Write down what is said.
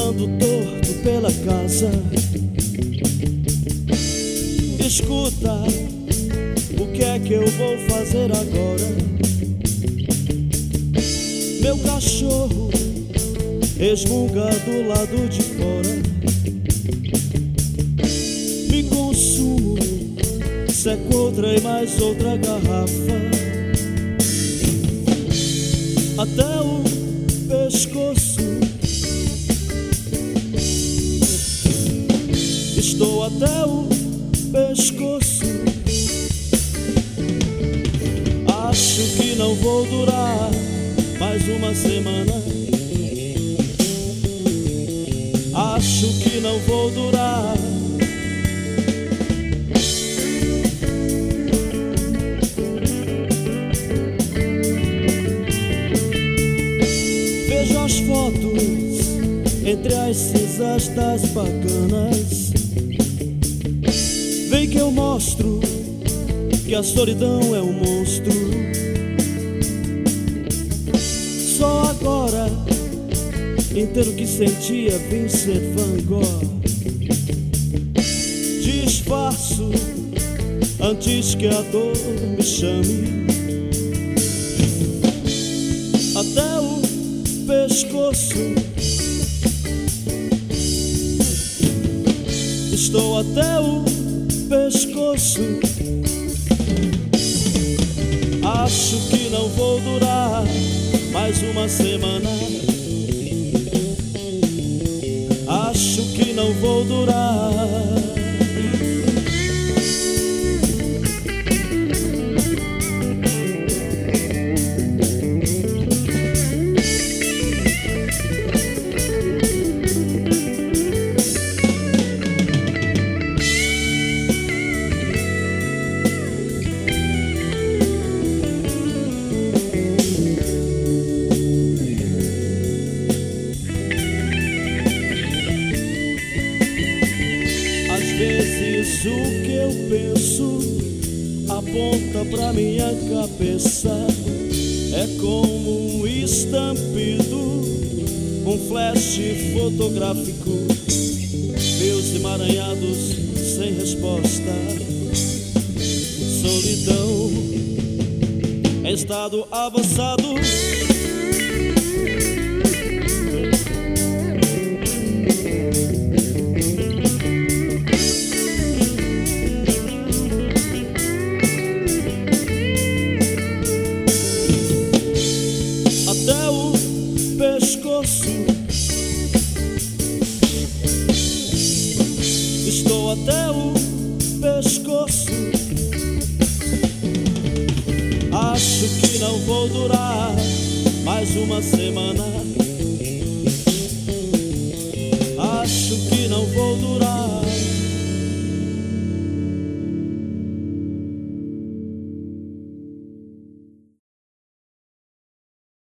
ando torto pela casa. Escuta, o que é que eu vou fazer agora? Meu cachorro resmunga do lado de fora. Me consumo, seco outra e mais outra garrafa, até o pescoço. Estou até o pescoço. Acho que não vou durar mais uma semana. Acho que não vou durar. Vejo as fotos entre as cinzas das bacanas. Vem que eu mostro que a solidão é um monstro. Só agora entendo que sentia Vincent Van Gogh. Disfarço antes que a dor me chame. Até o pescoço. Estou até o pescoço. Acho que não vou durar mais uma semana. Acho que não vou durar. Às vezes o que eu penso aponta pra minha cabeça. É como um estampido, um flash fotográfico. Meus emaranhados sem resposta. Solidão em estado avançado. Até o pescoço. Estou até o pescoço. Acho que não vou durar mais uma semana. Acho que não vou durar.